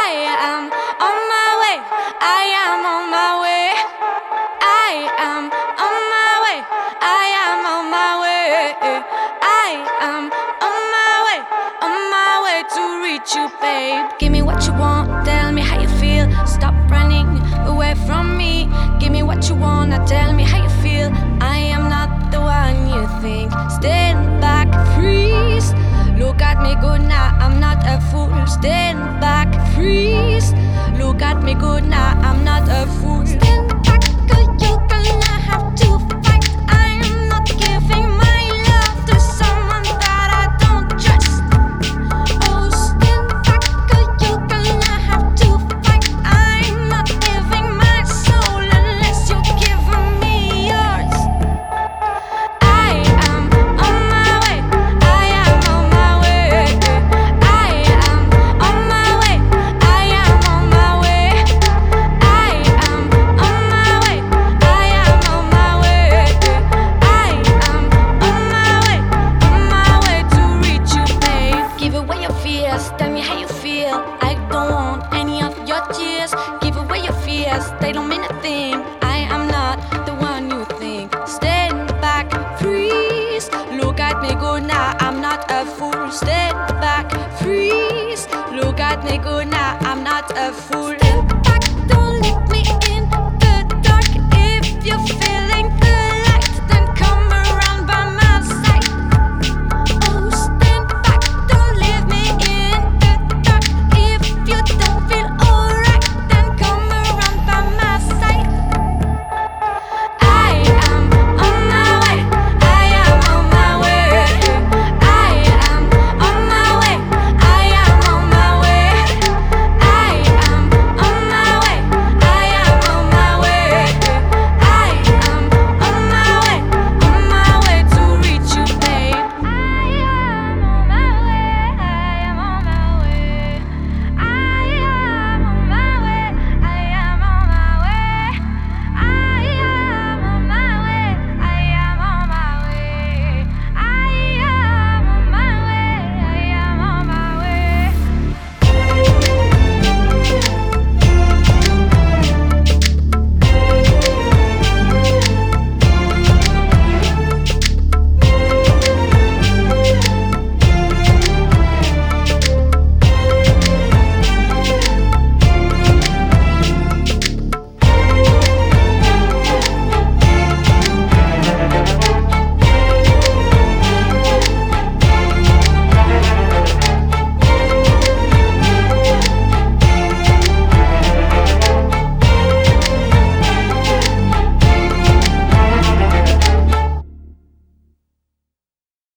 am on my way. I am on my way. I am on my way. I am on my way. I am on my way to reach you, babe. Give me what you want, tell me how you feel. Stop running away from me. Give me what you want, now tell me how you feel. I am not the one you think. Stand back, freeze. Look at me good now, I'm not a fool. Stand back, freeze. Look at me good now, I'm not a fool. Stand back, or you're gonna have to fight. I am not giving my love to someone that I don't trust. Oh, stand back, or you're gonna have to fight. I'm not giving my soul unless you're giving me yours. I am on my way. I am on my way. I am on my way. I am on my way. I am on my way. I am on my way. I am on my way to reach you, babe. Give away your fears, tell me how you feel. I don't want any of your tears. Give away your fears, they don't mean a thing. I am not the one you think. Stand back, freeze. Look at me good now, I'm not a fool. Stand back, freeze. Look at me good now, I'm not a fool.